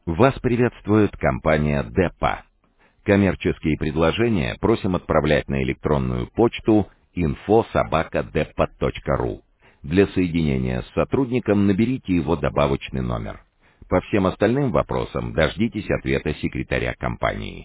Вас приветствует компания Депа. Коммерческие предложения просим отправлять на электронную почту info@depa.ru. Для соединения с сотрудником наберите его добавочный номер. По всем остальным вопросам дождитесь ответа секретаря компании.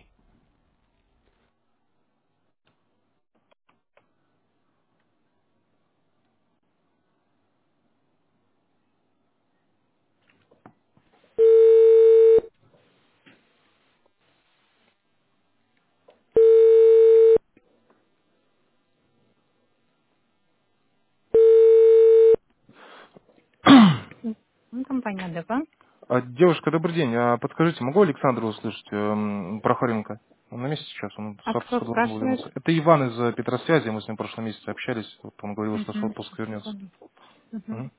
Компания Депа. Девушка, добрый день. Подскажите, могу Александра услышать Прохоренко? Он на месте сейчас, он с А кто отпуска должен был спрашивает? вернуться. Это Иван из Петросвязи, мы с ним в прошлом месяце общались. Вот он говорил, что с Мгм. отпуска вернется. Мгм. Мгм.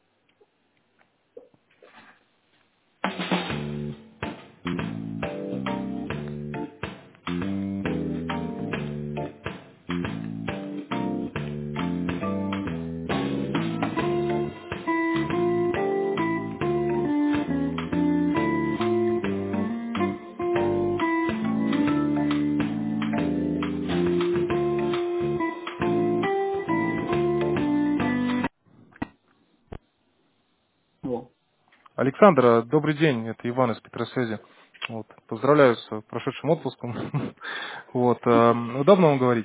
Алло. Александр, добрый день, это Иван из Петросвязи. Вот. Поздравляю с прошедшим отпуском. Вот. Удобно вам говорить?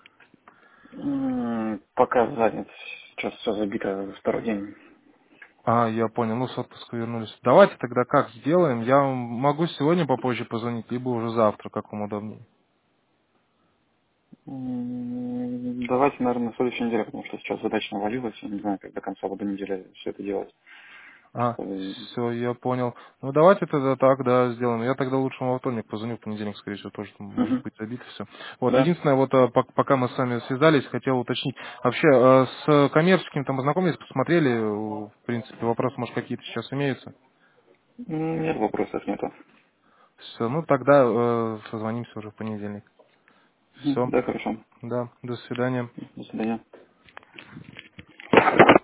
Пока занят. Сейчас все забито второй день. Я понял, ну с отпуска вернулись. Давайте тогда как сделаем? Я вам могу сегодня попозже позвонить, либо уже завтра, как вам удобнее. Давайте, наверное, на следующей неделе, потому что сейчас задача навалилась. Я не знаю, как до конца года недели все это делать. Просто, Все, я понял. Ну, давайте тогда так, да, сделаем. Я тогда лучше вам во вторник позвоню, в понедельник, скорее всего, тоже там может Мгм. быть забито все. Вот, Да. единственное, вот пока мы с вами связались, хотел уточнить. Вообще, с коммерческим там ознакомились, посмотрели, в принципе, вопросы, может, какие-то сейчас имеются? Нет вопросов, нету. Все, ну, тогда созвонимся уже в понедельник. Все, Да, хорошо. да, до свидания. До свидания.